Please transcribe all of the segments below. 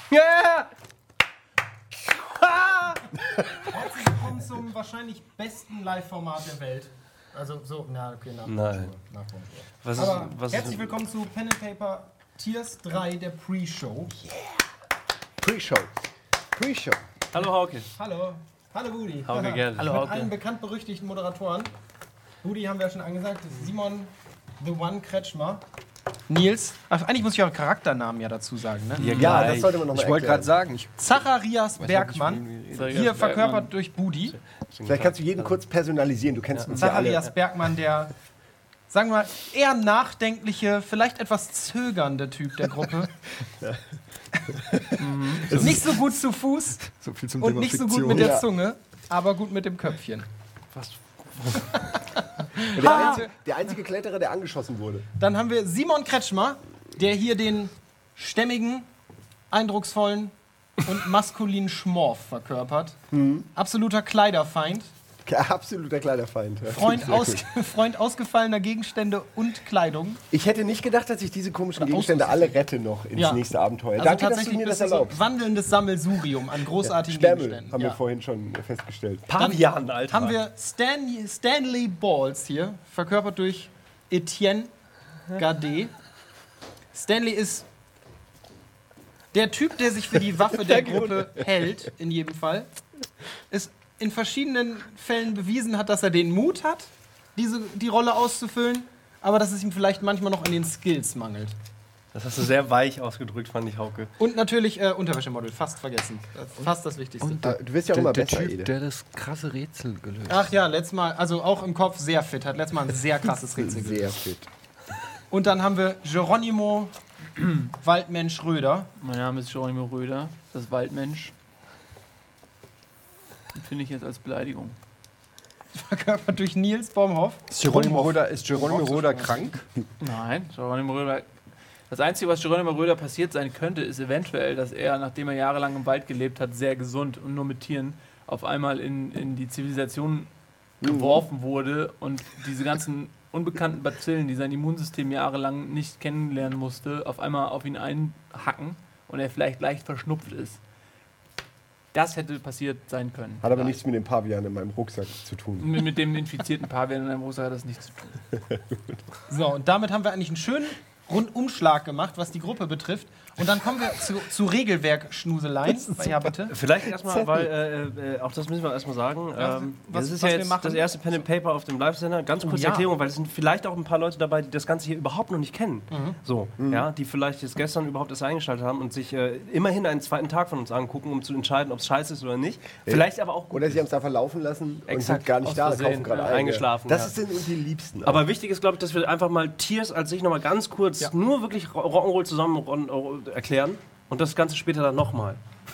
Ja! Herzlich willkommen zum wahrscheinlich besten Live-Format der Welt. Also so, na okay, Nein. Herzlich willkommen zu Pen and Paper Tiers 3 der Pre-Show. Pre-Show. Hallo Hauke. Hallo. Hallo Budi. Hauke gerne. Hallo Hauke. Mit allen bekannt berüchtigten Moderatoren. Budi haben wir ja schon angesagt, das ist Simon The One Kretschmer. Nils. Ach, eigentlich muss ich auch Charakternamen ja dazu sagen, ne? Ja, das sollte man noch mal Ich wollte gerade sagen, Zacharias Bergmann, hier verkörpert durch Budi. Vielleicht kannst du jeden kurz personalisieren, du kennst uns ja alle. Zacharias Bergmann, der, sagen wir mal, eher nachdenkliche, vielleicht etwas zögernde Typ der Gruppe. Nicht so gut zu Fuß so viel zum und Thema nicht so Fiktion. gut mit der Zunge, aber gut mit dem Köpfchen. Der einzige Kletterer, der angeschossen wurde. Dann haben wir Simon Kretschmer, der hier den stämmigen, eindrucksvollen und maskulinen Schmorf verkörpert. Absoluter Kleiderfeind. Absoluter Kleiderfeind. Ja. Freund ausgefallener Gegenstände und Kleidung. Ich hätte nicht gedacht, dass ich diese komischen Gegenstände alle rette noch ins nächste Abenteuer. Also Danke, dass du tatsächlich mir das bist du erlaubst. so wandelndes Sammelsurium an großartigen Sperrmüll Gegenständen. haben wir vorhin schon festgestellt. Pavian, Alter. Haben wir Stanley Balls hier, verkörpert durch Etienne Gardet. Stanley ist der Typ, der sich für die Waffe der Gruppe hält, in jedem Fall. Ist in verschiedenen Fällen bewiesen hat, dass er den Mut hat, die Rolle auszufüllen, aber dass es ihm vielleicht manchmal noch an den Skills mangelt. Das hast du sehr weich ausgedrückt, fand ich, Hauke. Und natürlich Unterwäschemodel, fast vergessen. Fast das Wichtigste. Und Du wirst ja auch immer der besser, Typ, Ede. der das krasse Rätsel gelöst hat. Ach ja, letztes Mal, also auch im Kopf sehr fit, hat letztes Mal ein sehr krasses Rätsel gelöst. Sehr fit. Und dann haben wir Geronimo Waldmensch Röder. Mein Name ist Geronimo Röder, das Waldmensch. Den finde ich jetzt als Beleidigung. Verkörpert durch Nils Baumhoff. Ist Geronimo Röder krank? Nein, Geronimo Röder. Das Einzige, was Geronimo Röder passiert sein könnte, ist eventuell, dass er, nachdem er jahrelang im Wald gelebt hat, sehr gesund und nur mit Tieren, auf einmal in die Zivilisation geworfen wurde und diese ganzen unbekannten Bazillen, die sein Immunsystem jahrelang nicht kennenlernen musste, auf einmal auf ihn einhacken und er vielleicht leicht verschnupft ist. Das hätte passiert sein können. Hat aber nichts mit dem Pavian in meinem Rucksack zu tun. Mit dem infizierten Pavian in einem Rucksack hat das nichts zu tun. So, und damit haben wir eigentlich einen schönen Rundumschlag gemacht, was die Gruppe betrifft. Und dann kommen wir zu Regelwerk-Schnuseleien. Ja, bitte. Vielleicht erstmal, weil auch das müssen wir erstmal sagen. Das ist ja jetzt das erste Pen and Paper auf dem Live-Sender. Ganz kurze Erklärung, weil es sind vielleicht auch ein paar Leute dabei, die das Ganze hier überhaupt noch nicht kennen. Ja, die vielleicht jetzt gestern überhaupt erst eingeschaltet haben und sich immerhin einen zweiten Tag von uns angucken, um zu entscheiden, ob es scheiße ist oder nicht. Vielleicht aber auch gut. Oder sie haben es einfach laufen lassen und sind gar nicht aus da, Versehen, kaufen gerade eingeschlafen. Das sind uns die Liebsten. Aber wichtig ist, glaube ich, dass wir einfach mal Tiers als sich nochmal ganz kurz nur wirklich Rock'n'Roll zusammen erklären und das Ganze später dann nochmal.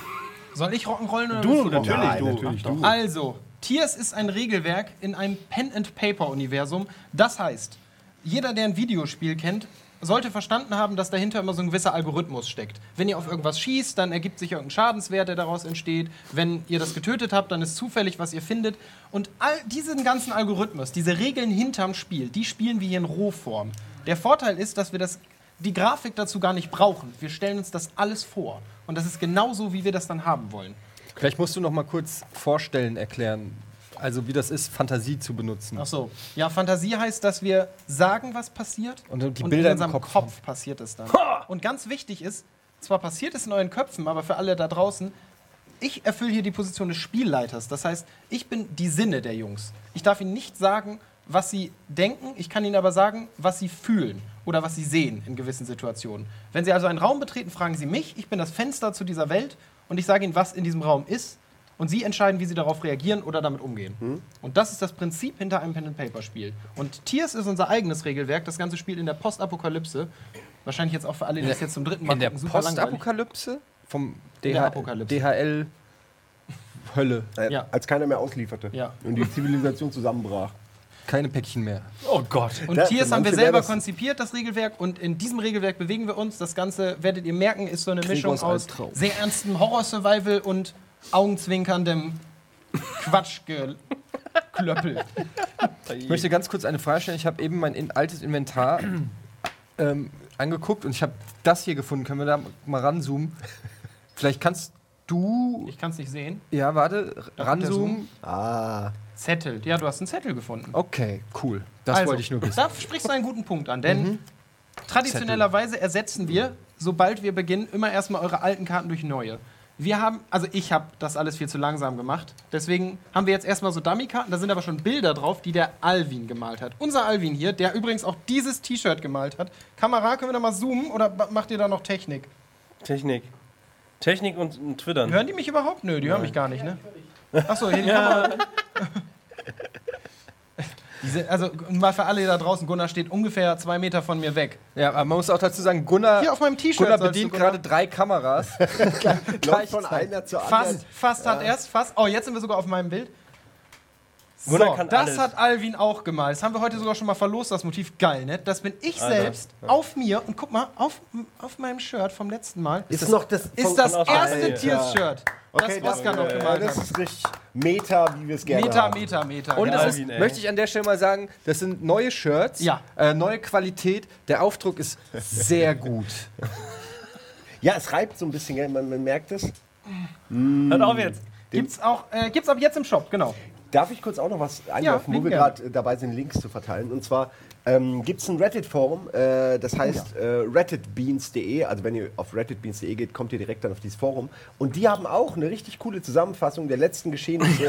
Soll ich Rock'n'Rollen oder Du, willst natürlich, du. Also, Tiers ist ein Regelwerk in einem Pen-and-Paper-Universum. Das heißt, jeder, der ein Videospiel kennt, sollte verstanden haben, dass dahinter immer so ein gewisser Algorithmus steckt. Wenn ihr auf irgendwas schießt, dann ergibt sich irgendein Schadenswert, der daraus entsteht. Wenn ihr das getötet habt, dann ist zufällig, was ihr findet. Und all diesen ganzen Algorithmus, diese Regeln hinterm Spiel, die spielen wir hier in Rohform. Der Vorteil ist, dass wir die Grafik dazu gar nicht brauchen. Wir stellen uns das alles vor. Und das ist genauso, wie wir das dann haben wollen. Vielleicht musst du noch mal kurz vorstellen, erklären, also wie das ist, Fantasie zu benutzen. Ach so. Ja, Fantasie heißt, dass wir sagen, was passiert. Und die und Bilder in im unserem Kopf passiert es dann. Und ganz wichtig ist, zwar passiert es in euren Köpfen, aber für alle da draußen, ich erfülle hier die Position des Spielleiters. Das heißt, ich bin die Sinne der Jungs. Ich darf ihnen nicht sagen, was sie denken, ich kann ihnen aber sagen, was sie fühlen oder was sie sehen in gewissen Situationen. Wenn sie also einen Raum betreten, fragen sie mich, ich bin das Fenster zu dieser Welt und ich sage ihnen, was in diesem Raum ist und sie entscheiden, wie sie darauf reagieren oder damit umgehen. Und das ist das Prinzip hinter einem Pen-and-Paper-Spiel. Und Tiers ist unser eigenes Regelwerk, das Ganze spielt in der Postapokalypse. Wahrscheinlich jetzt auch für alle, die das jetzt zum dritten Mal in der gucken, super langweilig. Postapokalypse? Vom der Apokalypse. DHL Hölle. Ja. Als keiner mehr auslieferte Ja. und die Zivilisation zusammenbrach. Keine Päckchen mehr. Oh Gott. Und Ja, Tiers für haben wir manche selber wäre das- konzipiert, das Regelwerk. Und in diesem Regelwerk bewegen wir uns. Das Ganze, werdet ihr merken, ist so eine Mischung Gregors aus Albtraum. sehr ernstem Horror-Survival und augenzwinkerndem Quatschgeklöppel. Ich möchte ganz kurz eine Frage stellen. Ich habe eben mein altes Inventar angeguckt und ich habe das hier gefunden. Können wir da mal ranzoomen? Vielleicht kannst du... Ich kann es nicht sehen. Ja, warte. Ranzoomen. Zettel. Ja, du hast einen Zettel gefunden. Okay, cool. Das wollte ich nur wissen. Da sprichst du einen guten Punkt an, denn traditionellerweise ersetzen wir, sobald wir beginnen, immer erstmal eure alten Karten durch neue. Ich habe das alles viel zu langsam gemacht. Deswegen haben wir jetzt erstmal so Dummy-Karten. Da sind aber schon Bilder drauf, die der Alvin gemalt hat. Unser Alvin hier, der übrigens auch dieses T-Shirt gemalt hat. Kamera, können wir da mal zoomen oder macht ihr da noch Technik? Technik und Twittern. Hören die mich überhaupt? Nö, die hören mich gar nicht, ne? Achso, hier die Kamera. Also mal für alle da draußen, Gunnar steht ungefähr 2 Meter von mir weg. Ja, aber man muss auch dazu sagen, Gunnar, hier auf meinem T-Shirt Gunnar bedient gerade 3 Kameras. Läuft von einer zur anderen. Fast hat er es, fast. Oh, jetzt sind wir sogar auf meinem Bild. So, Gunnar kann das alles. hat Alvin auch gemalt. Das haben wir heute sogar schon mal verlost, das Motiv. Geil, ne? Das bin ich selbst auf mir. Und guck mal, auf meinem Shirt vom letzten Mal Ist das erste Tiers-Shirt. Okay, das Oscar noch gemalt das hat. ist richtig Meta, wie wir es gerne haben. Meter. Und genau. das ist, möchte ich an der Stelle mal sagen, das sind neue Shirts, neue Qualität. Der Aufdruck ist sehr gut. Ja, es reibt so ein bisschen, gell? Man merkt es. Hört auf jetzt. Gibt's ab jetzt im Shop, genau. Darf ich kurz auch noch was einwerfen, wo wir gerade dabei sind, Links zu verteilen? Und zwar gibt es ein Reddit-Forum, das heißt redditbeans.de. Also wenn ihr auf redditbeans.de geht, kommt ihr direkt dann auf dieses Forum. Und die haben auch eine richtig coole Zusammenfassung der letzten Geschehnisse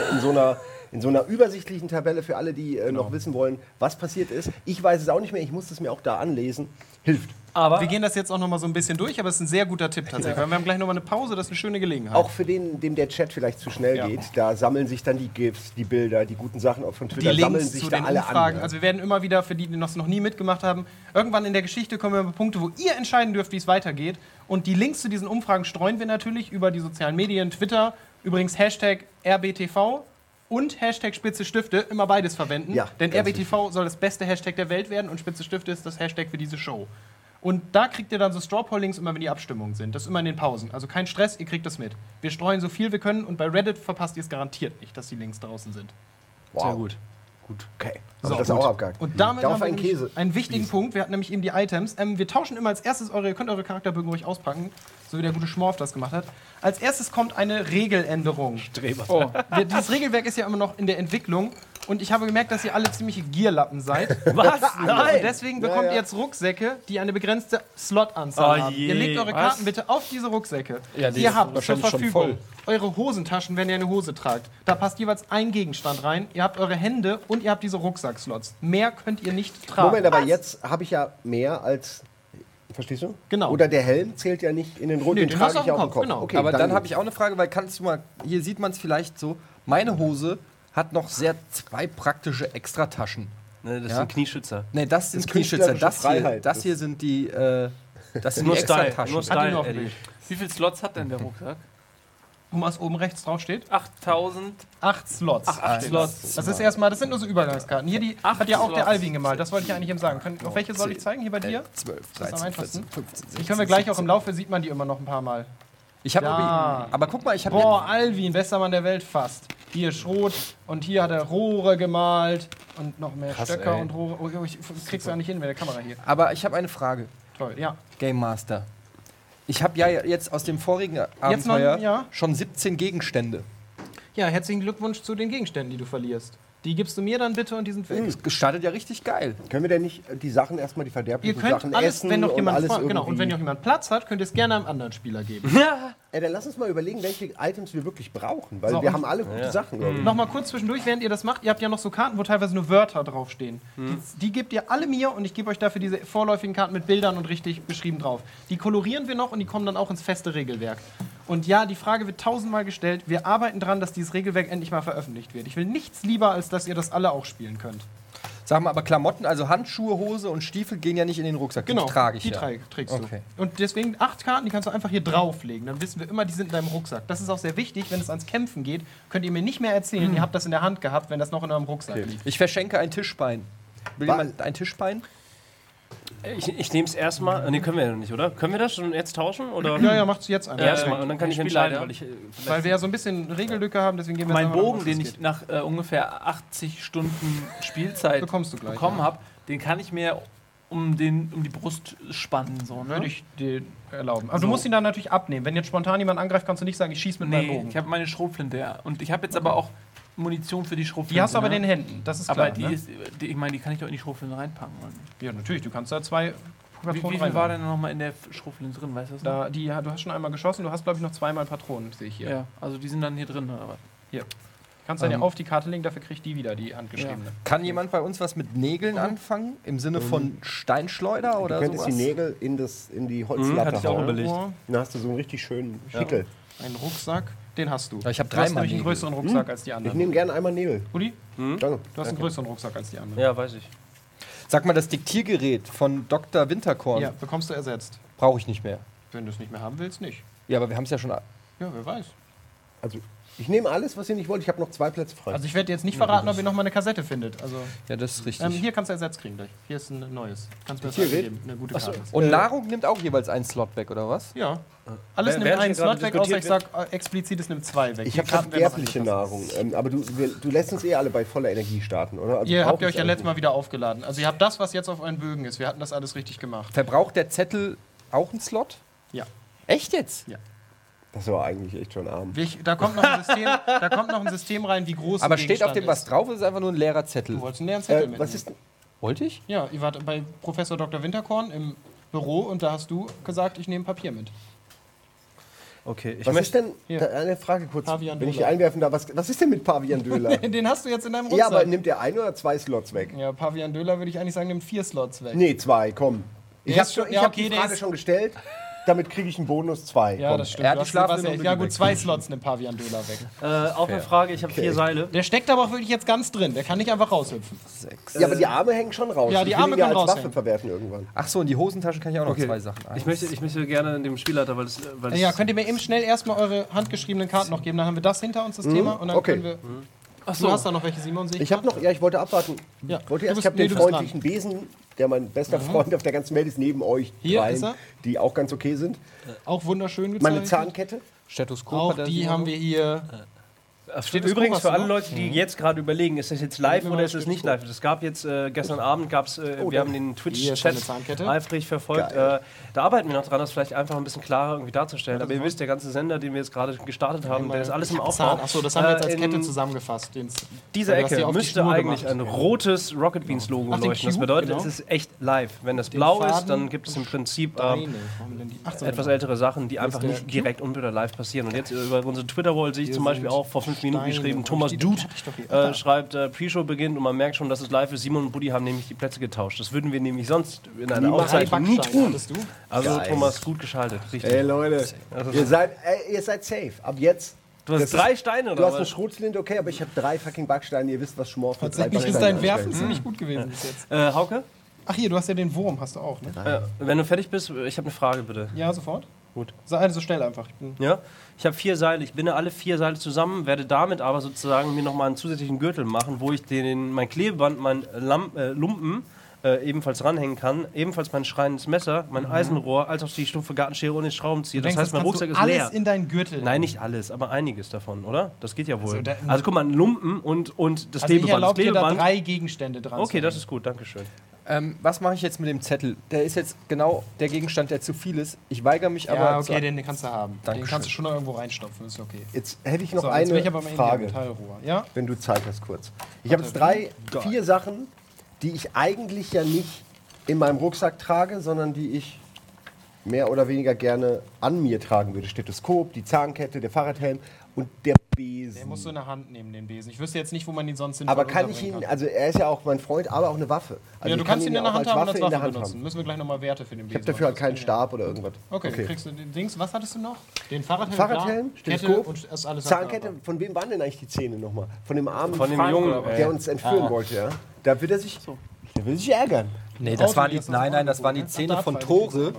in so einer übersichtlichen Tabelle für alle, die noch wissen wollen, was passiert ist. Ich weiß es auch nicht mehr, ich musste es mir auch da anlesen. Hilft. Aber wir gehen das jetzt auch noch mal so ein bisschen durch, aber es ist ein sehr guter Tipp tatsächlich. Weil wir haben gleich noch mal eine Pause, das ist eine schöne Gelegenheit. Auch für den, dem der Chat vielleicht zu schnell geht, da sammeln sich dann die GIFs, die Bilder, die guten Sachen auch von Twitter, die sammeln Links sich zu da den alle Umfragen. an. Also wir werden immer wieder, für die das noch nie mitgemacht haben, irgendwann in der Geschichte kommen wir über Punkte, wo ihr entscheiden dürft, wie es weitergeht. Und die Links zu diesen Umfragen streuen wir natürlich über die sozialen Medien, Twitter, übrigens Hashtag RBTV und Hashtag Spitze Stifte, immer beides verwenden. Ja, denn ganz RBTV soll das beste Hashtag der Welt werden und Spitze Stifte ist das Hashtag für diese Show. Und da kriegt ihr dann so Straw-Poll-Links immer, wenn die Abstimmungen sind. Das ist immer in den Pausen. Also kein Stress, ihr kriegt das mit. Wir streuen so viel wir können und bei Reddit verpasst ihr es garantiert nicht, dass die Links draußen sind. Wow. Sehr gut. Okay, So, aber das ist auch abgehakt. Und damit Darauf haben wir einen nämlich Käse. einen wichtigen Punkt. Wir hatten nämlich eben die Items. Wir tauschen immer als erstes ihr könnt eure Charakterbögen ruhig auspacken, so wie der gute Schmorf das gemacht hat. Als erstes kommt eine Regeländerung. Dieses Regelwerk ist ja immer noch in der Entwicklung und ich habe gemerkt, dass ihr alle ziemliche Gierlappen seid. Was? Und deswegen bekommt ihr jetzt Rucksäcke, die eine begrenzte Slotanzahl haben. Ihr legt eure Karten bitte auf diese Rucksäcke. Ja, die ihr ist habt zur wahrscheinlich schon Verfügung voll. eure Hosentaschen, wenn ihr eine Hose tragt. Da passt jeweils ein Gegenstand rein. Ihr habt eure Hände und ihr habt diese Rucksackslots. Mehr könnt ihr nicht tragen. Moment, aber jetzt habe ich ja mehr als. Verstehst du? Genau. Oder der Helm zählt ja nicht in den Rund, Nee, den den trage hast du ich ja auf auf dem dem Kopf. Kopf, genau. Okay, Aber dann danke. habe ich auch eine Frage, weil kannst du mal, hier sieht man es vielleicht so, meine Hose hat noch 2 praktische Extrataschen. Ne, das sind Knieschützer. Ne, das sind Das ist Knieschützer. künstlerische Freiheit. Das hier sind die, das sind Nur die Style. Extrataschen. Nur Hat die Style, noch Eddie. nicht. Wie viele Slots hat denn der Rucksack? Guck mal, was oben rechts drauf steht. 8000. 8 Slots. 8 Slots. Das ist erstmal, das sind nur so Übergangskarten. Hier die hat ja auch der Slots. Alvin gemalt. Das wollte ich eigentlich eben sagen. Auf welche soll ich zeigen? Hier bei dir? 12, Das ist am 13, einfachsten. 14, 15, 16, Die können wir gleich auch im Laufe, sieht man die immer noch ein paar Mal. Ich habe Ja. aber guck mal, ich habe Boah, Alvin, bester Mann der Welt fast. Hier Schrot und hier hat er Rohre gemalt und noch mehr Stöcker ey. und Rohre. Oh, ich krieg's ja nicht hin mit der Kamera hier. aber ich habe eine Frage, Toll, ja. Game Master. Ich habe ja jetzt aus dem vorigen noch, Abenteuer ja. schon 17 Gegenstände. Ja, herzlichen Glückwunsch zu den Gegenständen, die du verlierst. Die gibst du mir dann bitte und die sind weg. Es gestartet ja richtig geil. Können wir denn nicht die Sachen erstmal, die Ihr verderblichen könnt Sachen alles, essen wenn noch jemand alles genau, und wenn irgendwie- noch jemand Platz hat, könnt ihr es gerne einem anderen Spieler geben. Dann lass uns mal überlegen, welche Items wir wirklich brauchen, weil So, wir und- haben alle gute Sachen. glaub ich. Nochmal kurz zwischendurch, während ihr das macht, ihr habt ja noch so Karten, wo teilweise nur Wörter draufstehen. Die gebt ihr alle mir und ich gebe euch dafür diese vorläufigen Karten mit Bildern und richtig beschrieben drauf. Die kolorieren wir noch und die kommen dann auch ins feste Regelwerk. Und ja, die Frage wird 1000-mal gestellt. Wir arbeiten dran, dass dieses Regelwerk endlich mal veröffentlicht wird. Ich will nichts lieber, als dass ihr das alle auch spielen könnt. Sag mal, aber Klamotten, also Handschuhe, Hose und Stiefel gehen ja nicht in den Rucksack. Genau, Die trage ich die ja. trägst du. Okay. Und deswegen 8 Karten, die kannst du einfach hier drauflegen. Dann wissen wir immer, die sind in deinem Rucksack. Das ist auch sehr wichtig, wenn es ans Kämpfen geht, könnt ihr mir nicht mehr erzählen, ihr habt das in der Hand gehabt, wenn das noch in eurem Rucksack liegt. Ich verschenke ein Tischbein. Will jemand ein Tischbein? Ich nehme es erstmal. Ne, können wir ja noch nicht, oder? Können wir das schon jetzt tauschen? Oder? Ja, ja, macht's jetzt einfach. Erstmal. Und dann kann ich entscheiden, leider. weil ich. Weil wir ja so ein bisschen Regellücke haben, deswegen gehen wir Mein jetzt einfach Bogen, mal, den was ich nach ungefähr 80 Stunden Spielzeit Bekommst du gleich, bekommen ja. habe, den kann ich mir um die Brust spannen. So, ne? Würde ich dir erlauben. Aber du musst ihn dann natürlich abnehmen. Wenn jetzt spontan jemand angreift, kannst du nicht sagen, ich schieße mit meinem Bogen. Ich habe meine Schrotflinte, ja. Und ich habe jetzt aber auch Munition für die Schrotflinte. Die hast du aber in den Händen, das ist aber klar. Ich meine, die kann ich doch in die Schrotflinte reinpacken. Oder? Ja, natürlich, du kannst da 2 Patronen Wie viel war denn nochmal in der Schrotflinte drin, weißt du das? Du hast schon einmal geschossen, du hast, glaube ich, noch 2-mal Patronen, sehe ich hier. Ja, also die sind dann hier drin, oder was? Hier. Kannst du dann ja auf die Karte legen, dafür kriegt die wieder, die handgeschriebene. Kann jemand bei uns was mit Nägeln anfangen? Im Sinne von Steinschleuder oder sowas? Du könntest die Nägel in die Holzlatte hatte ich auch überlegt. Dann hast du so einen richtig schönen Schickel. Einen Rucksack, den hast du. Ja, ich habe Du hast 3-mal nämlich einen Nägel. größeren Rucksack als die Ich anderen. nehme gerne einmal Nägel. Rudi, Danke. du hast einen größeren Rucksack als die anderen. Ja, weiß ich. Sag mal, das Diktiergerät von Dr. Winterkorn Ja, bekommst du ersetzt. brauche ich nicht mehr. Wenn du es nicht mehr haben willst, nicht. Ja, aber wir haben es ja schon... Ja, wer weiß. Also, ich nehme alles, was ihr nicht wollt. Ich habe noch 2 Plätze frei. Also ich werde jetzt nicht verraten, ob ihr noch mal eine Kassette findet. Also Ja, das ist richtig. hier kannst du Ersatz kriegen gleich. Hier ist ein neues. Kannst du mir das Diktiergerät? geben? Eine gute Karte. Und Nahrung nimmt auch jeweils einen Slot weg, oder was? Ja. Alles nimmt während einen hier gerade Slot weg, außer ich diskutiert sag explizit, es nimmt 2 weg. ich Die habe Karten werden noch verderbliche angepasst. Nahrung. Aber du lässt uns alle bei voller Energie starten, oder? Also Ihr habt braucht ihr es euch ja eigentlich letztes Mal wieder aufgeladen. Also ihr habt das, was jetzt auf euren Bögen ist. Wir hatten das alles richtig gemacht. Verbraucht der Zettel auch einen Slot? Ja. Echt jetzt? nicht. Das war eigentlich echt schon arm. Da kommt noch ein System rein, wie groß Aber ein steht auf Gegenstand dem was ist. drauf oder ist es einfach nur ein leerer Zettel? Du wolltest einen leeren Zettel mitnehmen. Was ist denn? Wollte ich? Ja, ihr wart bei Professor Dr. Winterkorn im Büro und da hast du gesagt, ich nehme Papier mit. Okay, ich Was ist möchte. denn, eine Frage kurz, Pavian wenn ich Döler. die einwerfen darf, was ist denn mit Pavian Döler? Den hast du jetzt in deinem Rucksack. Ja, aber nimmt der 1 oder 2 Slots weg? Ja, Pavian Döler würde ich eigentlich sagen, nimmt 4 Slots weg. Nee, 2, komm. Ich Der habe ist schon- hab ja, okay, die der Frage ist- schon gestellt, damit kriege ich einen Bonus 2. Ja, komm. das stimmt. Er hat Du die hast schlafende was- Hunde Ja gut, weg. 2 Slots nimmt Pavian Döler weg. Auch eine Frage, ich habe 4 Seile. Der steckt aber auch wirklich jetzt ganz drin. Der kann nicht einfach raushüpfen. Ja, aber die Arme hängen schon raus. Ja, die Ich will Arme ihn ja können als Waffe raushängen. verwerfen irgendwann. Ach so, in die Hosentasche kann ich auch noch Okay. 2 Sachen. Ich möchte gerne dem Spielleiter, weil es Ja, könnt ihr mir eben schnell erstmal eure handgeschriebenen Karten noch geben? Dann haben wir das hinter uns, das Thema. Und dann okay. können wir. Du hast da noch welche, Simon? Sehe Ich habe noch, ich wollte abwarten. Ja. Wollte Du erst, bist- ich habe nee, den du bist freundlichen Besen, der mein bester Freund auf der ganzen Welt ist, neben euch Hier dreien, ist er. die auch ganz okay sind. Auch wunderschön gezeichnet. Meine Zahnkette. Stethoskop Auch hat er die Simon haben noch. wir hier. Steht das übrigens Buch für hast du alle noch? Leute, die jetzt gerade überlegen, ist das jetzt live Ja, oder das ist es steht nicht gut. live? Es gab jetzt gestern Abend, wir haben den Hier ist deine Twitch-Chat Zahnkette. eifrig verfolgt. Geil. Da arbeiten wir noch dran, das vielleicht einfach ein bisschen klarer irgendwie darzustellen. Aber ihr wisst, der ganze Sender, den wir jetzt gerade gestartet haben, der ist alles im Aufbau. Achso, das haben wir jetzt als In Kette zusammengefasst. Dieser Du hast die Ecke auf die müsste Schnur eigentlich gemacht. ein rotes Rocket Beans Logo Ach, den leuchten. Das Cube, bedeutet, genau. es ist echt live. Wenn das blau ist, Faden dann gibt es im Prinzip Warum denn die? Ach so, etwas genau. ältere Sachen, die einfach der nicht Cube? direkt unmittelbar live passieren. Und jetzt über unsere Twitter-Wall sehe ich zum Beispiel auch vor 5 Minuten Steine. geschrieben, Wo Thomas steht Dude das? Hab ich doch hier. Da. schreibt, Pre-Show beginnt und man merkt schon, dass es live ist. Simon und Buddy haben nämlich die Plätze getauscht. Das würden wir nämlich sonst in einer Drei Aufzeichnung nie Backsteine tun. hattest du? Also Geil. Thomas, gut geschaltet. Richtig. Ey Leute, ihr seid safe. Ab jetzt. Du hast das 3 ist- Steine, Du oder hast eine was? Schrotflinte, okay, aber ich habe 3 fucking Backsteine. Ihr wisst, was Schmorf mit 3 Tatsächlich ist Backsteinen dein Werfen anstellt. ziemlich gut gewesen bis jetzt. Hauke, Ach hier, du hast ja den Wurm, hast du auch, ne? wenn du fertig bist, ich habe eine Frage, bitte. Ja, sofort. Gut. So schnell einfach. Ich bin Ja, ich habe 4 Seile. Ich binde alle 4 Seile zusammen, werde damit aber sozusagen mir nochmal einen zusätzlichen Gürtel machen, wo ich mein Klebeband, mein Lumpen ebenfalls ranhängen kann. Ebenfalls mein schreiendes Messer, mein Eisenrohr, als auch die stumpfe Gartenschere und den Schraubenzieher. Das heißt, mein Rucksack ist leer. alles in deinen Gürtel. Nein, nicht alles, aber einiges davon, oder? Das geht ja wohl. Also Also, da- guck mal, ein Lumpen und das Also ich Klebeband. Das erlaube dir da Klebeband. 3 Gegenstände dran. Okay, zu das hängen. ist gut, danke schön. Was mache ich jetzt mit dem Zettel? Der ist jetzt genau der Gegenstand, der zu viel ist. Ich weigere mich aber... Ja, okay, den kannst du haben. Den Dankeschön. kannst du schon noch irgendwo reinstopfen, ist okay. Jetzt hätte ich noch So, jetzt will eine ich aber mal in die Frage, Metallrohr. Ja? wenn du Zeit hast kurz. Ich habe jetzt 4 Sachen, die ich eigentlich ja nicht in meinem Rucksack trage, sondern die ich mehr oder weniger gerne an mir tragen würde. Stethoskop, die Zahnkette, der Fahrradhelm und der Besen. Den musst du in der Hand nehmen, den Besen. Ich wüsste jetzt nicht, wo man ihn sonst hin Aber kann ich ihn, also er ist ja auch mein Freund, aber auch eine Waffe. Also Ja, du ich kann kannst ihn in der auch Hand als haben und als in der Waffe Hand benutzen. haben. Müssen wir gleich nochmal Werte für den Ich Besen habe dafür halt machen. keinen Stab oder irgendwas. Okay, dann kriegst du den Dings. Was hattest du noch? Den Fahrradhelm? Fahrradhelm, klar. Kette Stethoskop, und das alles. Zahnkette. Von wem waren denn eigentlich die Zähne nochmal? Von dem armen Von dem Frank, Jungen, der uns entführen wollte, ja? Da wird er sich, der will sich ärgern. Nee, das Auto, waren die die, hast du nein, das nein, das Auto, waren die ne? Zähne Ach, von Dartpfeil, die Tore,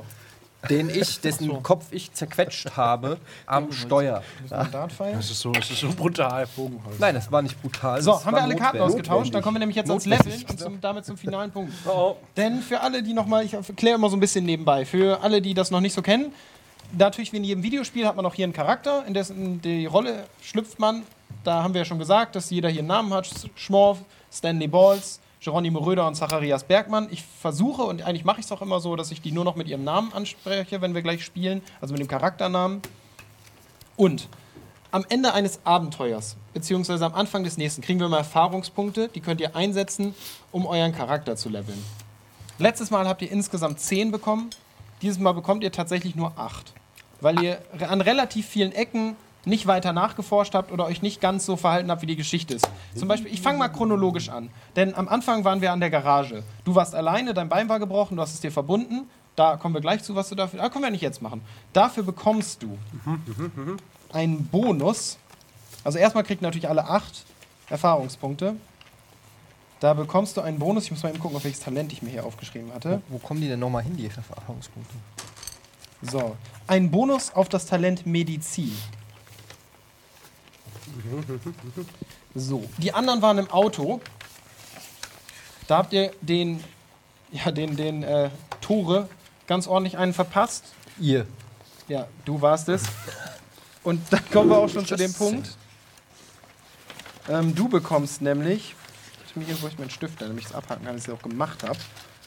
dessen Kopf ich zerquetscht habe am Steuer. Das ist ein Dartpfeil. Das ist so brutal. Nein, das war nicht brutal. So, das haben war wir alle Karten notwendig. ausgetauscht? Dann kommen wir nämlich jetzt ans Leveln und damit zum finalen Punkt. Oh, Denn für alle, die nochmal, ich erkläre immer so ein bisschen nebenbei, für alle, die das noch nicht so kennen, natürlich wie in jedem Videospiel hat man auch hier einen Charakter, in dessen die Rolle schlüpft man. Da haben wir ja schon gesagt, dass jeder hier einen Namen hat. Schmorf, Stanley Balls, Geronimo Röder und Zacharias Bergmann. Ich versuche, und eigentlich mache ich es auch immer so, dass ich die nur noch mit ihrem Namen anspreche, wenn wir gleich spielen, also mit dem Charakternamen. Und am Ende eines Abenteuers, beziehungsweise am Anfang des nächsten, kriegen wir mal Erfahrungspunkte, die könnt ihr einsetzen, um euren Charakter zu leveln. Letztes Mal habt ihr insgesamt 10 bekommen, dieses Mal bekommt ihr tatsächlich nur 8, weil ihr an relativ vielen Ecken nicht weiter nachgeforscht habt oder euch nicht ganz so verhalten habt, wie die Geschichte ist. Zum Beispiel, ich fange mal chronologisch an, denn am Anfang waren wir an der Garage. Du warst alleine, dein Bein war gebrochen, du hast es dir verbunden, da kommen wir gleich zu, was du dafür... können wir nicht jetzt machen. Dafür bekommst du einen Bonus. Also erstmal kriegt natürlich alle 8 Erfahrungspunkte. Da bekommst du einen Bonus. Ich muss mal eben gucken, auf welches Talent ich mir hier aufgeschrieben hatte. Wo kommen die denn nochmal hin, die Erfahrungspunkte? So, ein Bonus auf das Talent Medizin. So, die anderen waren im Auto. Da habt ihr den Tore ganz ordentlich einen verpasst. Ihr. Ja, du warst es. Und dann kommen wir auch schon zu dem Punkt. Du bekommst nämlich... Wo ich meinen Stift da nämlich abhaken kann, dass ich es auch gemacht habe.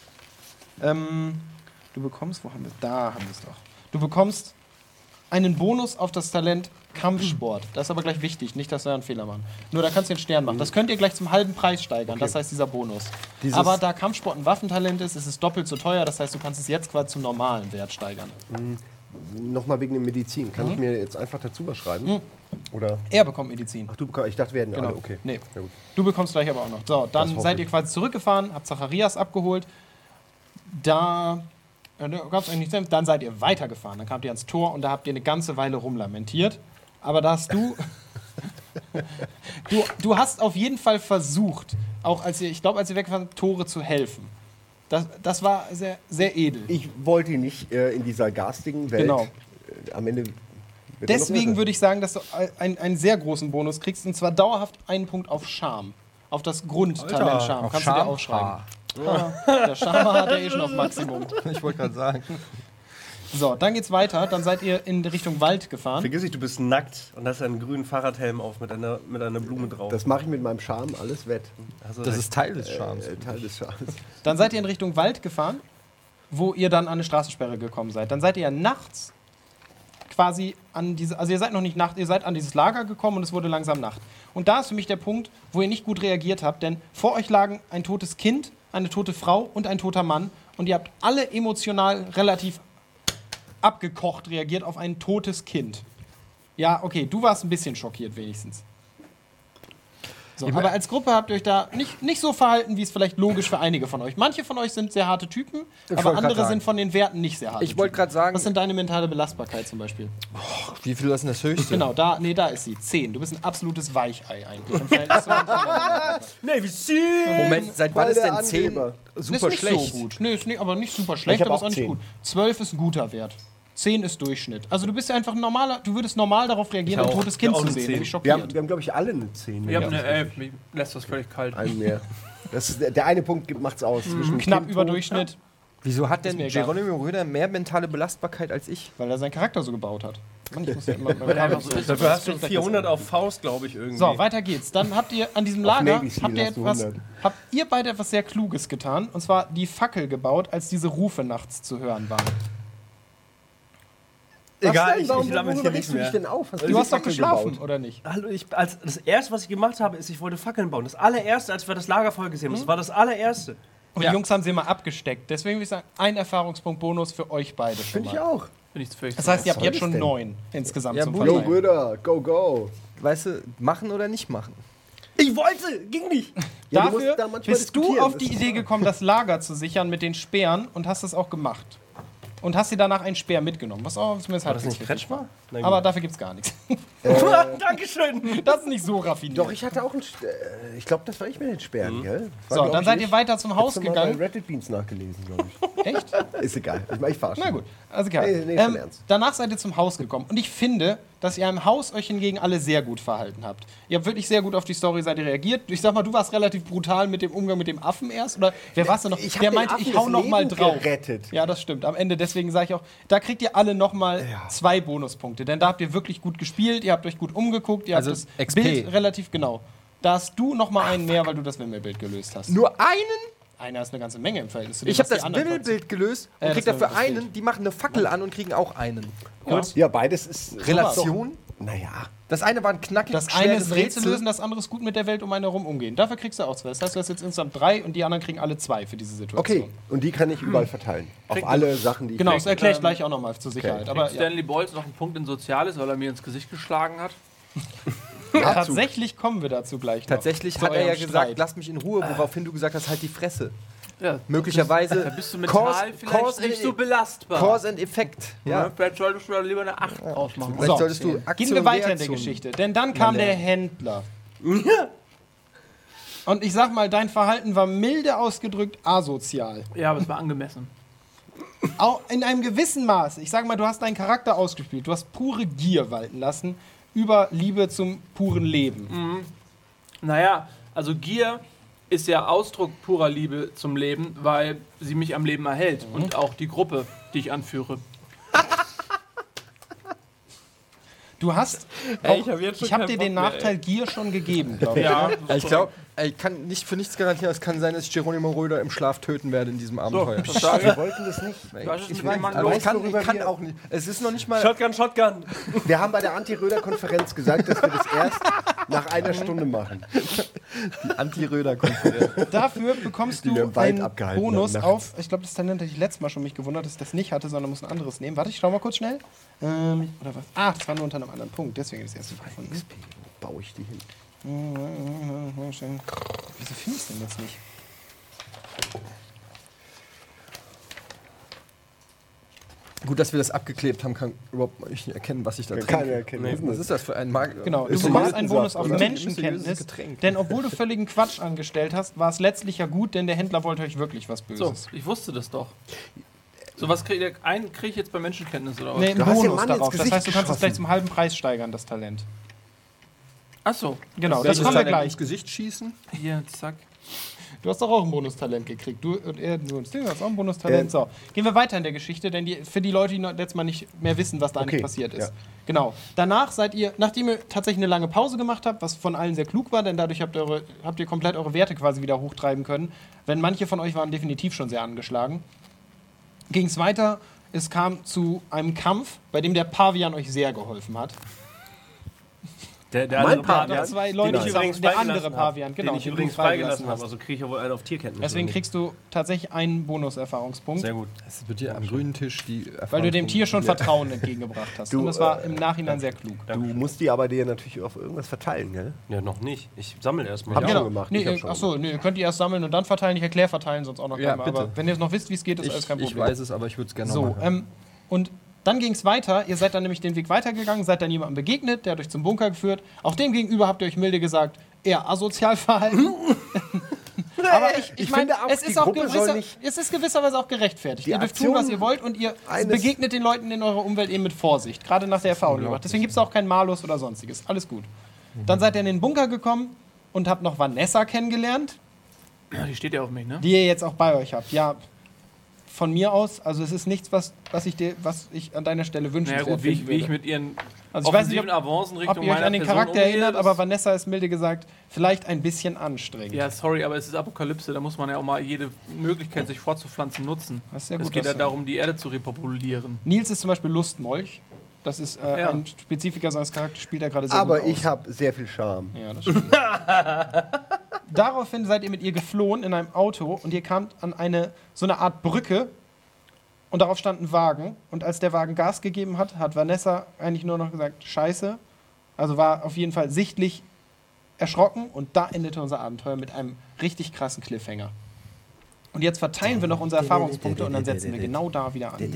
Du bekommst... Wo haben wir es? Da haben wir es doch. Du bekommst einen Bonus auf das Talent Kampfsport. Das ist aber gleich wichtig, nicht, dass wir einen Fehler machen. Nur da kannst du den Stern machen. Das könnt ihr gleich zum halben Preis steigern. Okay. Das heißt, dieser Bonus. Aber da Kampfsport ein Waffentalent ist es doppelt so teuer. Das heißt, du kannst es jetzt quasi zum normalen Wert steigern. Nochmal wegen der Medizin. Kann ich mir jetzt einfach dazu was schreiben? Oder? Er bekommt Medizin. Ach, du bekommst. Ich dachte, wir hätten alle. Okay. Nee. Ja, gut. Du bekommst gleich aber auch noch. So, dann seid ihr quasi zurückgefahren, habt Zacharias abgeholt. Dann seid ihr weitergefahren. Dann kamt ihr ans Tor und da habt ihr eine ganze Weile rumlamentiert. Aber da hast du... du hast auf jeden Fall versucht, auch als ihr weggefahren seid, Tore zu helfen. Das war sehr, sehr edel. Ich wollte nicht in dieser garstigen Welt. Genau. Am Ende. Deswegen würde ich sagen, dass du einen sehr großen Bonus kriegst, und zwar dauerhaft einen Punkt auf Charme. Auf das Grundtalent Charme. Kannst du dir aufschreiben. Der Charme hat ja eh schon auf Maximum. Ich wollte gerade sagen. So, dann geht's weiter. Dann seid ihr in Richtung Wald gefahren. Vergiss nicht, du bist nackt und hast einen grünen Fahrradhelm auf mit einer Blume drauf. Das mache ich mit meinem Charme alles wett. Also das ist Teil des Charmes. Teil des Charmes. Dann seid ihr in Richtung Wald gefahren, wo ihr dann an eine Straßensperre gekommen seid. Dann seid ihr ja nachts quasi an diese... Also ihr seid noch nicht nachts, ihr seid an dieses Lager gekommen und es wurde langsam Nacht. Und da ist für mich der Punkt, wo ihr nicht gut reagiert habt, denn vor euch lagen ein totes Kind, eine tote Frau und ein toter Mann und ihr habt alle emotional relativ abgekocht reagiert auf ein totes Kind. Ja, okay, du warst ein bisschen schockiert wenigstens. So, aber als Gruppe habt ihr euch da nicht so verhalten, wie es vielleicht logisch für einige von euch. Manche von euch sind sehr harte Typen, aber andere sind von den Werten nicht sehr hart. Ich wollte gerade sagen... Was sind deine mentale Belastbarkeit zum Beispiel? Wie viel ist denn das höchste? Genau, da ist sie. 10. Du bist ein absolutes Weichei eigentlich. Moment, seit wann ist denn 10 super schlecht? So gut. Nee, ist nicht, aber nicht super schlecht, aber ist auch nicht 10. Gut. 12 ist ein guter Wert. 10 ist Durchschnitt. Also du bist ja einfach du würdest normal darauf reagieren, ein totes Kind zu sehen. Wir haben glaube ich, alle eine 10. Wir haben eine 11. Mich lässt das völlig kalt. Einen mehr. Der eine Punkt macht's aus. Knapp über Durchschnitt. Wieso hat denn Geronimo Röder mehr mentale Belastbarkeit als ich? Weil er seinen Charakter so gebaut hat. Dafür hast du 400 auf Faust, glaube ich, irgendwie. So, weiter geht's. Dann habt ihr an diesem Lager, habt ihr beide etwas sehr Kluges getan. Und zwar die Fackel gebaut, als diese Rufe nachts zu hören waren. Egal, ich lasse mich hier nicht mehr. Du hast doch geschlafen, oder nicht? Hallo, das erste, was ich gemacht habe, ist, ich wollte Fackeln bauen. Das allererste, als wir das Lagerfeuer gesehen haben, das war das allererste. Und die Jungs haben sie immer abgesteckt. Deswegen würde ich sagen, ein Erfahrungspunkt Bonus für euch beide. Finde ich auch. Das heißt, ihr habt jetzt schon 9 insgesamt zum Verteilen. Go, Brüder, go, go. Weißt du, machen oder nicht machen? Ich wollte, ging nicht. Ja, dafür bist du auf die Idee gekommen, das Lager zu sichern mit den Speeren und hast es auch gemacht. Und hast dir danach einen Speer mitgenommen. Was auch zumindest war das nicht Kretschmer? Aber dafür gibt's gar nichts. Dankeschön. Das ist nicht so raffiniert. Doch, ich hatte auch einen ich glaube, das war ich mit den Sperren, gell? So, dann seid ihr weiter zum Haus gegangen. Ich habe bei Reddit Beans nachgelesen, glaube ich. Echt? Ist egal. Ich verarsche. Na gut, also egal. Nee, danach seid ihr zum Haus gekommen. Und ich finde, dass ihr im Haus euch hingegen alle sehr gut verhalten habt. Ihr habt wirklich sehr gut auf die Story-Seite reagiert. Ich sag mal, du warst relativ brutal mit dem Umgang mit dem Affen erst. Oder wer warst du noch? Der meinte, ich hau noch mal drauf. Gerettet. Ja, das stimmt. Am Ende, deswegen sage ich auch, da kriegt ihr alle noch mal 2 Bonuspunkte. Denn da habt ihr wirklich gut gespielt, ihr habt euch gut umgeguckt, ihr habt das Bild relativ genau. Da hast du noch mal einen mehr, weil du das Wimmelbild gelöst hast. Nur einen? Einer ist eine ganze Menge im Verhältnis zu dem, Ich habe was das die anderen Wimmelbild gelöst und krieg das dafür Wimmelbild. einen. Die machen eine Fackel an und kriegen auch einen. Ja, beides ist Relation? Naja. Das eine war ein knackig Das eine ist schweres Rätsel lösen, das andere ist gut mit der Welt um einen herum umgehen. Dafür kriegst du auch 2. Das heißt, du hast jetzt insgesamt 3 und die anderen kriegen alle 2 für diese Situation. Okay, und die kann ich überall verteilen. Auf alle Sachen, die ich Genau, das erkläre ich gleich auch nochmal zur Sicherheit. Aber Stanley Bolz noch einen Punkt in Soziales, weil er mir ins Gesicht geschlagen hat. tatsächlich kommen wir dazu gleich noch. Tatsächlich Zu hat er ja eurem gesagt, Streit. lass mich in Ruhe, woraufhin du gesagt hast, halt die Fresse. Ja. Möglicherweise Da bist du mental vielleicht nicht so belastbar. Cause and Effekt. Ja. Vielleicht solltest du da lieber eine 8 ausmachen. Vielleicht solltest du Aktion Gehen wir weiter in der Reaktion Geschichte. Denn dann kam der Händler. Ja. Und ich sag mal, dein Verhalten war milde ausgedrückt asozial. Ja, aber es war angemessen. Auch in einem gewissen Maß. Ich sag mal, du hast deinen Charakter ausgespielt. Du hast pure Gier walten lassen über Liebe zum puren Leben. Naja, also Gier ist ja Ausdruck purer Liebe zum Leben, weil sie mich am Leben erhält. Und auch die Gruppe, die ich anführe. Du hast. Ey, Auch, ich ich hab habe dir den Nachteil Gier schon gegeben, glaube ich. Ja, Ich glaube, ich kann nicht für nichts garantieren. Es kann sein, dass ich Geronimo Röder im Schlaf töten werde in diesem Abenteuer. das sage Wir ich. wollten das nicht. Was ist Ich mit weiß, jemandem aber los? Ich kann worüber wir- auch nicht. Es ist noch nicht mal. Shotgun. Wir haben bei der Anti-Röder-Konferenz gesagt, dass wir das erst nach einer Stunde machen. Die Anti-Röder-Konferenz. Dafür bekommst Die wir du im Wald einen abgehalten Bonus haben, auf. Ich glaube, das Talent hatte ich letztes Mal schon mich gewundert, dass ich das nicht hatte, sondern muss ein anderes nehmen. Warte, ich schau mal kurz schnell. Oder was? Ah, das war nur unter einem anderen Punkt. Deswegen ist das erste gefunden. Baue ich die hin. Wieso finde ich es denn jetzt nicht? Gut, dass wir das abgeklebt haben, kann überhaupt nicht erkennen, was ich da trinke. Keine Erkenntnis. Was ist das für ein Mag? Genau, du Ist bekommst ein einen Bonus auf Löwensaft, oder? Menschenkenntnis. Mysteriöses Getränk. Denn obwohl du völligen Quatsch angestellt hast, war es letztlich ja gut, denn der Händler wollte euch wirklich was So, Böses. ich wusste das doch. So, was kriege ich jetzt bei Menschenkenntnis oder was? Nee, einen Du hast dem Bonus Mann darauf. ins Das Gesicht heißt, du kannst es geschossen. gleich zum halben Preis steigern, das Talent. Achso, Genau, das Welches kommen wir Talent gleich. ins Gesicht schießen? hier, zack. Du hast doch auch ein Bonustalent gekriegt. Du und er, du hast auch ein Bonustalent. So, gehen wir weiter in der Geschichte, denn für die Leute, die noch letztes Mal nicht mehr wissen, was da eigentlich passiert ist. ja. Genau. Danach seid ihr, nachdem ihr tatsächlich eine lange Pause gemacht habt, was von allen sehr klug war, denn dadurch habt ihr komplett eure Werte quasi wieder hochtreiben können. Wenn manche von euch waren definitiv schon sehr angeschlagen. Ging es weiter. Es kam zu einem Kampf, bei dem der Pavian euch sehr geholfen hat. Der Mein andere Pavian? Da zwei den Leute ich zusammen, übrigens der freigelassen andere habe. Pavian, genau, Den ich den du übrigens freigelassen habe. hast. Also kriege ich ja wohl einen auf Tierkenntnis. Deswegen oder kriegst du tatsächlich einen Bonuserfahrungspunkt. Sehr gut. Es wird dir am grünen Tisch die Weil du dem Tier schon Vertrauen entgegengebracht hast. Du, Und das war im Nachhinein sehr klug. Du musst die aber dir natürlich auf irgendwas verteilen, gell? Ja, noch nicht. Ich sammle erstmal. Hab ich Genau. schon gemacht. Nee, Ich hab schon achso, nee, ihr könnt die erst sammeln und dann verteilen. Ich erkläre verteilen sonst auch noch Ja, einmal. bitte. Aber wenn ihr noch wisst, wie es geht, ist alles kein Ich Problem. weiß es, aber ich würde es gerne So, noch mal hören. und dann ging es weiter. Ihr seid dann nämlich den Weg weitergegangen, seid dann jemandem begegnet, der hat euch zum Bunker geführt. Auch dem gegenüber habt ihr euch milde gesagt, eher asozial verhalten. Aber ich meine, finde auch, es die ist auch Gruppe soll nicht- es ist gewisserweise auch gerechtfertigt. Die Ihr dürft tun, Aktion was ihr wollt und ihr eines- begegnet den Leuten in eurer Umwelt eben mit Vorsicht. Gerade nach der Erfahrung, die ihr macht. Deswegen gibt es auch keinen Malus oder sonstiges. Alles gut. Dann seid ihr in den Bunker gekommen und habt noch Vanessa kennengelernt, Die steht ja auf mich, ne? die ihr jetzt auch bei euch habt. Ja, von mir aus, also es ist nichts, was ich an deiner Stelle wünschen Naja gut, wie ich mit ihren Also ich weiß nicht, offensiven Avancen ob Richtung ihr euch meiner an den Person Charakter umgehe, erinnert, das- aber Vanessa ist milde gesagt vielleicht ein bisschen anstrengend. Ja, sorry, aber es ist Apokalypse, da muss man ja auch mal jede Möglichkeit, sich fortzupflanzen, nutzen. Das ist sehr Es gut, geht ja dass- darum, die Erde zu repopulieren. Nils ist zum Beispiel Lustmolch. Das ist Ja. ein Spezifiker seines Charakters, spielt er gerade sehr Aber gut aus. ich habe sehr viel Charme. Ja, das stimmt. Daraufhin seid ihr mit ihr geflohen in einem Auto und ihr kamt an so eine Art Brücke und darauf stand ein Wagen. Und als der Wagen Gas gegeben hat, hat Vanessa eigentlich nur noch gesagt, Scheiße. Also war auf jeden Fall sichtlich erschrocken und da endete unser Abenteuer mit einem richtig krassen Cliffhanger. Und jetzt verteilen wir noch unsere Erfahrungspunkte und dann setzen wir genau da wieder an.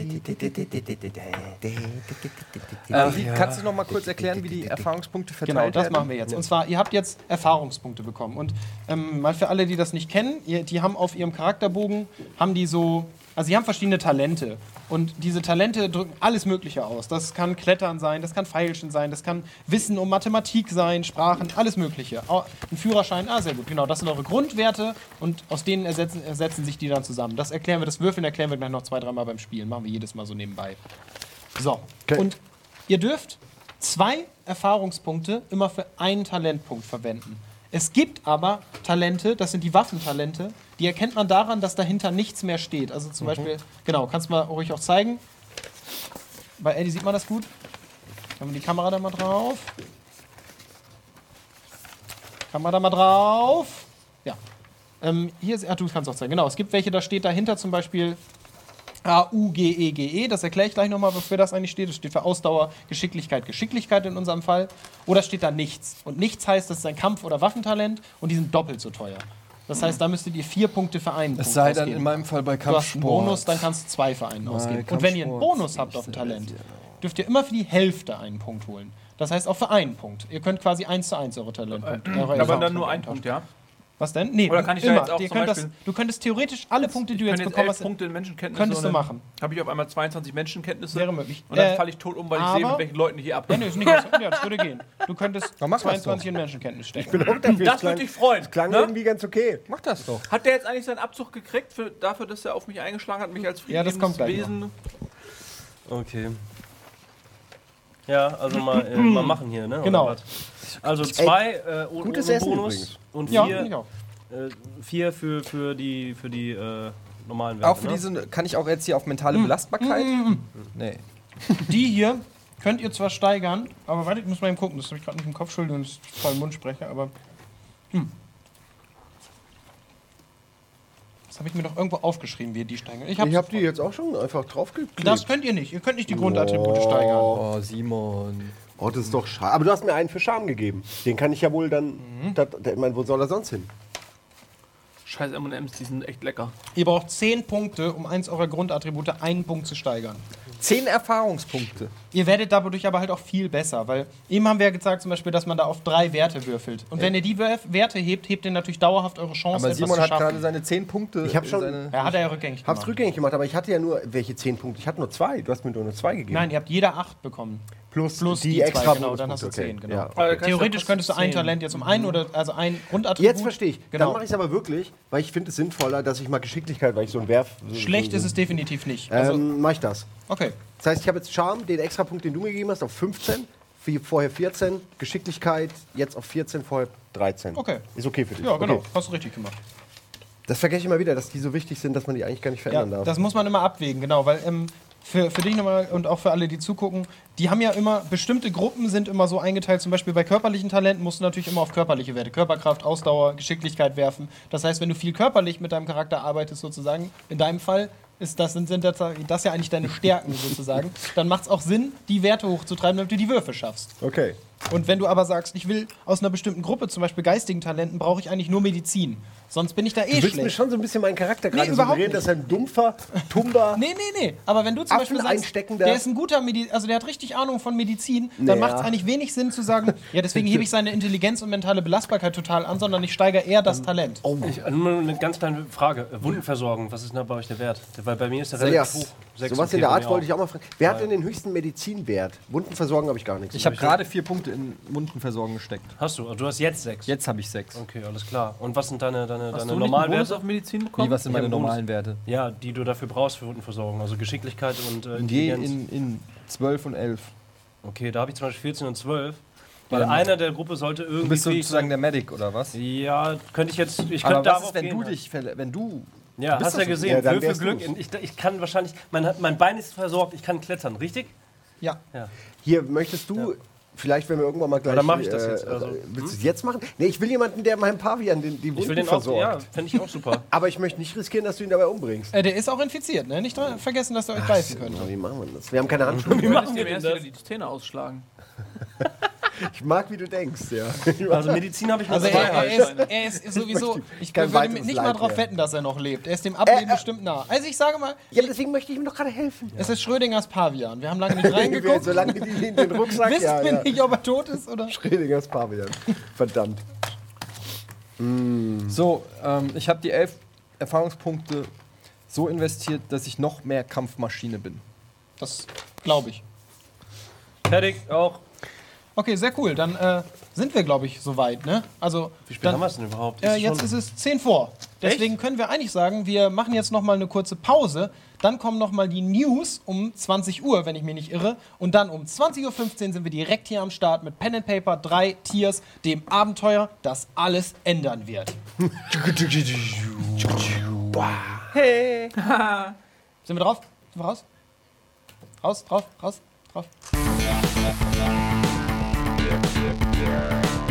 Kannst du noch mal kurz erklären, wie die Erfahrungspunkte verteilt Genau, das werden? machen wir jetzt. Und zwar, ihr habt jetzt Erfahrungspunkte bekommen. Und mal für alle, die das nicht kennen, die haben auf ihrem Charakterbogen, sie haben verschiedene Talente. Und diese Talente drücken alles Mögliche aus. Das kann Klettern sein, das kann Feilschen sein, das kann Wissen um Mathematik sein, Sprachen, alles Mögliche. Ein Führerschein, sehr gut, genau. Das sind eure Grundwerte und aus denen ersetzen sich die dann zusammen. Das Würfeln erklären wir gleich noch 2-3 Mal beim Spielen. Machen wir jedes Mal so nebenbei. So, Okay. und ihr dürft 2 Erfahrungspunkte immer für einen Talentpunkt verwenden. Es gibt aber Talente, das sind die Waffentalente, die erkennt man daran, dass dahinter nichts mehr steht. Also zum Beispiel, genau, kannst du mal ruhig auch zeigen. Bei Eddie sieht man das gut. Haben wir die Kamera da mal drauf. Kamera da mal drauf. Ja. Hier ist, du kannst auch zeigen. Genau, es gibt welche, da steht dahinter zum Beispiel AUGEGE. Das erkläre ich gleich nochmal, wofür das eigentlich steht. Das steht für Ausdauer, Geschicklichkeit, Geschicklichkeit in unserem Fall. Oder steht da nichts. Und nichts heißt, das ist ein Kampf- oder Waffentalent und die sind doppelt so teuer. Das heißt, da müsstet ihr 4 Punkte für einen Punkt Es sei ausgeben. dann in meinem Fall bei Du hast einen Kampfsport. Bonus, dann kannst du 2 für einen ausgeben. Und wenn ihr einen Kampfsport Bonus habt auf ein ist Talent, dürft ihr immer für die Hälfte einen Punkt holen. Das heißt auch für einen Punkt. Ihr könnt quasi 1:1 eure Talentpunkte. Aber dann nur ein Punkt, ja? Was denn? Nee, Oder kann ich da immer. jetzt auch Ihr zum könnt Beispiel- du könntest theoretisch alle Punkte, die du Ich jetzt kann bekommen 11 hast, Punkte in Menschenkenntnisse. könntest du und dann machen. Habe ich auf einmal 22 Menschenkenntnisse. Wäre möglich. Und dann falle ich tot um, weil ich sehe, aber- mit welchen Leuten ich hier Ja, abhänge. nee, ist nicht aus, ja, das würde gehen. Du könntest Dann mach das 22 in Menschenkenntnis stecken. Das würde dich freuen. Klang ne? irgendwie ganz okay. Mach das doch. Hat der jetzt eigentlich seinen Abzug gekriegt dafür, dass er auf mich eingeschlagen hat, mich als Ja, das kommt gleich Wesen? Okay. Ja, also mal machen hier, ne? Oder Genau. was? Also 2 ohne gutes Essen Bonus übrigens. und Ja, finde ich 4 auch. 4 für die normalen Werte. Auch für ne? diese, kann ich auch jetzt hier auf mentale Belastbarkeit? Nee. Die hier könnt ihr zwar steigern, aber warte, ich muss mal eben gucken. Das habe ich gerade nicht im Kopf, Entschuldigung, das ist voll im Mund spreche, aber. Das habe ich mir doch irgendwo aufgeschrieben, wie ihr die steigern. Ich habe die jetzt auch schon einfach draufgeklebt. Das könnt ihr nicht. Ihr könnt nicht die Grundattribute steigern. Oh, Simon. Oh, das ist doch schade. Aber du hast mir einen für Charme gegeben. Den kann ich ja wohl dann. Ich meine, wo soll er sonst hin? Scheiß M&M's, die sind echt lecker. Ihr braucht 10 Punkte, um eins eurer Grundattribute einen Punkt zu steigern. 10 Erfahrungspunkte. Ihr werdet dadurch aber halt auch viel besser, weil eben haben wir ja gesagt zum Beispiel, dass man da auf 3 Werte würfelt. Und wenn ihr die Werte hebt, hebt ihr natürlich dauerhaft eure Chance, Aber etwas Simon zu hat schaffen. gerade seine 10 Punkte. Ich hab schon- seine Ja, hat er ja rückgängig Hab's gemacht. rückgängig gemacht, aber ich hatte ja nur welche 10 Punkte. Ich hatte nur 2. Du hast mir nur 2 gegeben. Nein, ihr habt jeder 8 bekommen. plus die die zwei, extra genau, dann hast du Bonuspunkte, 10, genau. Ja, Aber okay. Theoretisch könntest du ein 10. Talent jetzt um einen oder also ein Grundattribut. Jetzt verstehe ich. Genau. Dann mache ich es aber wirklich, weil ich finde es sinnvoller, dass ich mal Geschicklichkeit, weil ich so ein Werf. Schlecht ist es definitiv nicht. Also, Mache ich das. okay. Das heißt, ich habe jetzt Charme, den extra Punkt, den du mir gegeben hast, auf 15. Vorher 14. Geschicklichkeit, jetzt auf 14, vorher 13. Okay. Ist okay für dich. Ja, genau. Okay. Hast du richtig gemacht. Das vergesse ich immer wieder, dass die so wichtig sind, dass man die eigentlich gar nicht Ja, verändern darf. das muss man immer abwägen, genau, weil für dich nochmal und auch für alle, die zugucken, die haben ja immer, bestimmte Gruppen sind immer so eingeteilt, zum Beispiel bei körperlichen Talenten musst du natürlich immer auf körperliche Werte, Körperkraft, Ausdauer, Geschicklichkeit werfen. Das heißt, wenn du viel körperlich mit deinem Charakter arbeitest sozusagen, in deinem Fall sind das ja eigentlich deine Stärken sozusagen, dann macht es auch Sinn, die Werte hochzutreiben, damit du die Würfe schaffst. Okay. Und wenn du aber sagst, ich will aus einer bestimmten Gruppe, zum Beispiel geistigen Talenten, brauche ich eigentlich nur Medizin. Sonst bin ich da Du willst mir schlecht. schon so ein bisschen meinen Charakter gerade überhaupt suggerieren, nicht. dass er ein dumpfer, tumber. Nee. Aber wenn du zum Beispiel sagst, Affeneinsteckender- der ist ein guter also der hat richtig Ahnung von Medizin, dann Naja. macht es eigentlich wenig Sinn zu sagen, ja, deswegen hebe ich seine Intelligenz und mentale Belastbarkeit total an, sondern ich steigere eher das Talent. Nur eine ganz kleine Frage. Wundenversorgung, was ist denn da bei euch der Wert? Weil bei mir ist der Ja, relativ hoch. sowas in der Art wollte ich auch mal fragen. Wer hat denn den höchsten Medizinwert? Wundenversorgung habe ich gar nichts. Ich habe gerade 4 Punkte in Wundenversorgung gesteckt. Hast du? Du hast jetzt 6. Jetzt habe ich 6. Okay, alles klar. Und was sind deine Hast du nicht einen normalen Bonus Werte? auf Medizin Wie, bekommen? was sind Ich meine hab einen Bonus. normalen Werte? Ja, die du dafür brauchst für Wundenversorgung. Also Geschicklichkeit und Je Intelligenz. in 12 und 11. Okay, da habe ich zum Beispiel 14 und 12. Weil Ja, einer der Gruppe sollte irgendwie Du bist fähig sozusagen sein. der Medic, oder was? Ja, könnte ich jetzt. Ich Aber könnte was darauf ist, wenn gehen, du halt. dich wenn du... Ja, bist hast das ja so? gesehen. Ja, dann Würfel wärst Glück. du's. Ich kann wahrscheinlich. Mein Bein ist versorgt, ich kann klettern, richtig? Ja. Hier, möchtest du, vielleicht, wenn wir irgendwann mal gleich. Oder mach ich das jetzt? Also, willst du es jetzt machen? Nee, ich will jemanden, der meinem Pavian die Ich will Wunden den auch. versorgt. Ja, fände ich auch super. Aber ich möchte nicht riskieren, dass du ihn dabei umbringst. Der ist auch infiziert, ne? Nicht vergessen, dass er euch beißen könnte. Wie machen wir das? Wir haben keine Handschuhe. Du könntest dem erst wieder die Zähne ausschlagen. Ich mag, wie du denkst, ja. Also Medizin habe ich noch Also zwei. er ist sowieso, ich kein würde weiteres nicht mal Leid drauf mehr. wetten, dass er noch lebt. Er ist dem Ableben bestimmt nah. Also ich sage mal, Ja, aber deswegen möchte ich ihm doch gerade helfen. es ist Schrödingers Pavian. Wir haben lange nicht reingeguckt. Solange die in den Rucksack. Wissen Ja, wir ja. nicht, ob er tot ist oder... Schrödingers Pavian. Verdammt. So, ich habe die 11 Erfahrungspunkte so investiert, dass ich noch mehr Kampfmaschine bin. Das glaube ich. Fertig, auch. Okay, sehr cool. Dann sind wir, glaube ich, soweit, ne? Also, wie spät haben wir es denn überhaupt? Jetzt ist es 10 vor. Deswegen können wir eigentlich sagen, wir machen jetzt nochmal eine kurze Pause. Dann kommen nochmal die News um 20 Uhr, wenn ich mich nicht irre. Und dann um 20.15 Uhr sind wir direkt hier am Start mit Pen and Paper 3 Tiers, dem Abenteuer, das alles ändern wird. Hey! Sind wir drauf? Sind wir raus? Raus, drauf, raus, drauf.